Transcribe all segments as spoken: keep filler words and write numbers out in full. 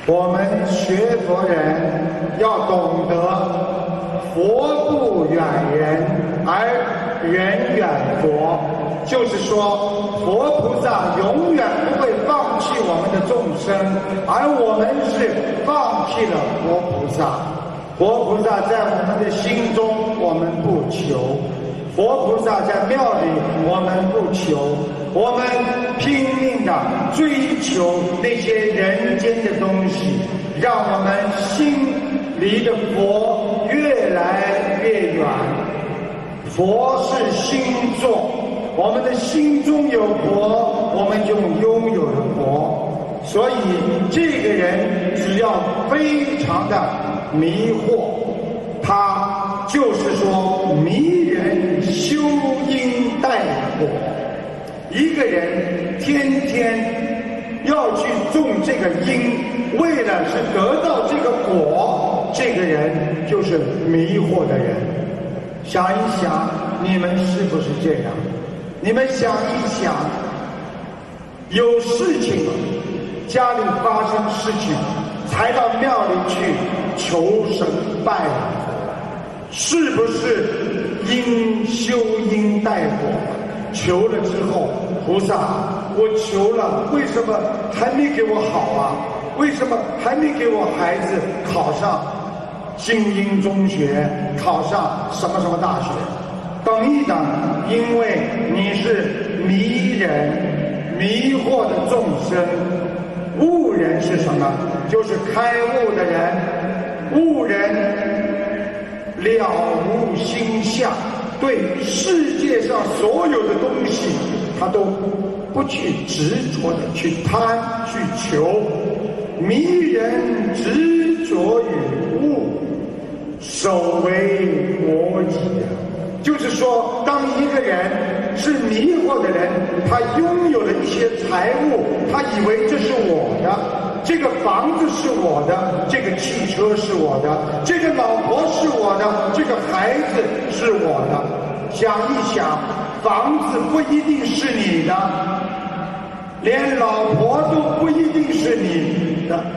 我们学佛人要懂得佛不远人，而人远佛。就是说，佛菩萨永远不会放弃我们的众生，而我们是放弃了佛菩萨。佛菩萨在我们的心中，我们不求；佛菩萨在庙里，我们不求。我们拼命地追求那些人间的东西，让我们心离的佛越来越远。佛是心作，我们的心中有佛，我们就拥有了佛。所以这个人只要非常的迷惑，他就是说迷人修因带果。一个人天天要去种这个因，为了是得到这个果，这个人就是迷惑的人。想一想，你们是不是这样？你们想一想，有事情，家里发生事情，才到庙里去求神拜佛，是不是因修因带果？求了之后，菩萨，我求了，为什么还没给我好啊？为什么还没给我孩子考上精英中学，考上什么什么大学？等一等，因为你是迷人、迷惑的众生。悟人是什么？就是开悟的人。悟人了无心相，对世界上所有的东西，他都不去执着的去贪去求。迷人执着于物，首为我己。就是说，当一个人是迷惑的人，他拥有了一些财物，他以为这是我的，这个房子是我的，这个汽车是我的，这个老婆是我的，这个孩子是我的。想一想，房子不一定是你的，连老婆都不一定是你的。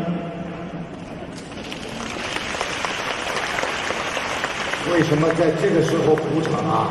为什么在这个时候鼓掌啊？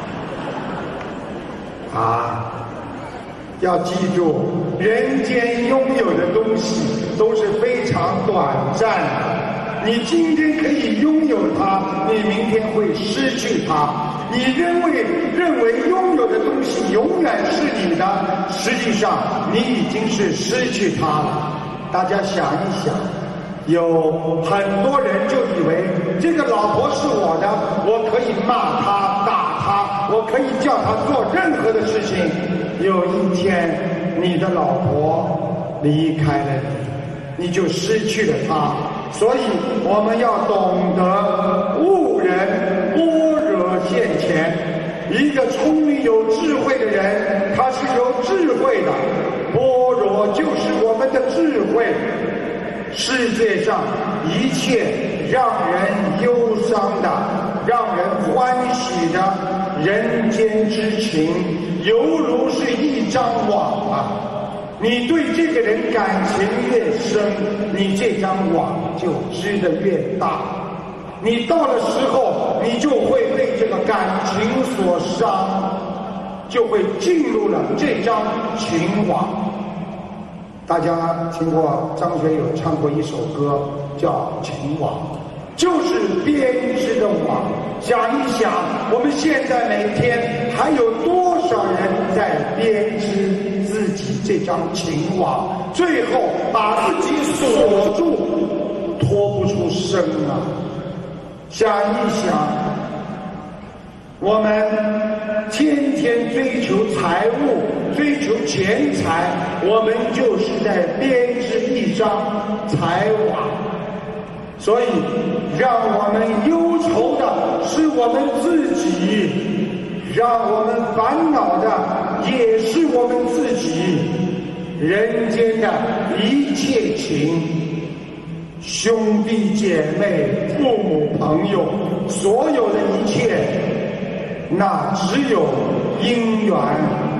啊！要记住，人间拥有的东西都是非常短暂的。你今天可以拥有它，你明天会失去它。你认为认为拥有的东西永远是你的，实际上你已经是失去它了。大家想一想。有很多人就以为这个老婆是我的，我可以骂她、打她，我可以叫她做任何的事情。有一天，你的老婆离开了你，你就失去了她。所以我们要懂得悟人，般若现前。一个聪明有智慧的人，他是有智慧的，般若就是我们的智慧。世界上一切让人忧伤的、让人欢喜的人间之情，犹如是一张网啊！你对这个人感情越深，你这张网就织得越大。你到了时候，你就会被这个感情所伤，就会进入了这张情网。大家听过张学友唱过一首歌叫《情网》，就是编织的网。想一想，我们现在每天还有多少人在编织自己这张情网，最后把自己锁住，脱不出身啊！想一想，我们天天追求财物，追求钱财，我们就是在编织一张财网。所以让我们忧愁的是我们自己，让我们烦恼的也是我们自己。人间的一切情，兄弟姐妹、父母朋友，所有的一切，那只有因缘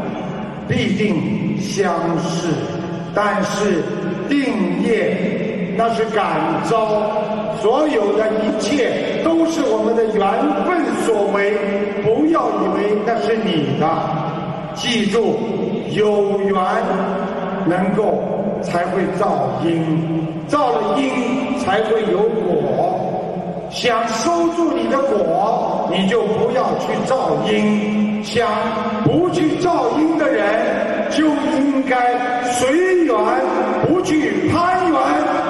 必定相识，但是定业那是感召，所有的一切都是我们的缘分所为，不要以为那是你的。记住，有缘能够才会造因，造了因才会有果。想收住你的果，你就不要去造因；想不去造因的人，就应该随缘，不去攀缘。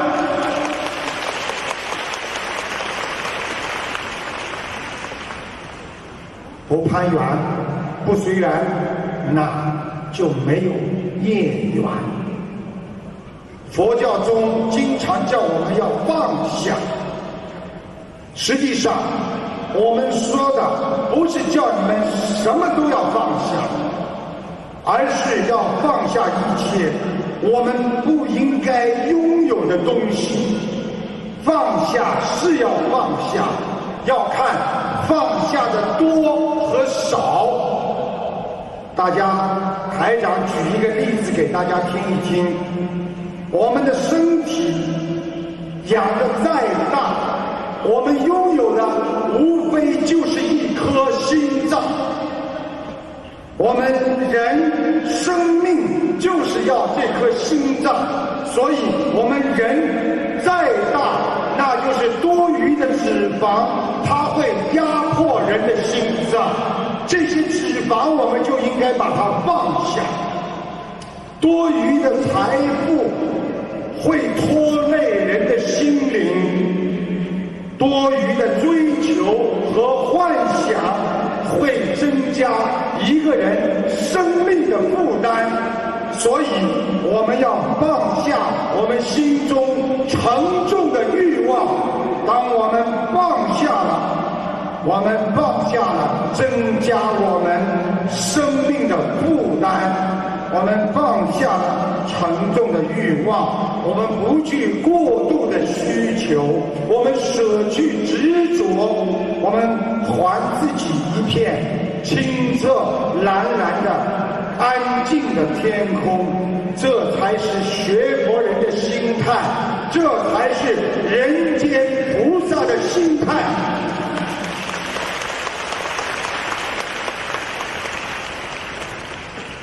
不攀缘，不随缘，那就没有业缘。佛教中经常叫我们要放下，实际上我们说的不是叫你们什么都要放下，而是要放下一切我们不应该拥有的东西。放下是要放下，要看放下的多和少。大家，台长举一个例子给大家听一听。我们的身体养得再大，我们拥有的无非就是一颗心脏。我们人生命就是要这颗心脏，所以我们人再大，那就是多余的脂肪，它会压迫人的心脏。这些脂肪我们就应该把它放下。多余的财富会拖累人的心灵，多余的追求和幻想会增加一个人生命的负担。所以我们要放下我们心中沉重的欲望。当我们放下了，我们放下了增加我们生命的负担，我们放下了沉重的欲望，我们不去过度的需求，我们舍去执着，我们还自己一片清澈蓝蓝的安静的天空。这才是学佛人的心态，这才是人间菩萨的心态。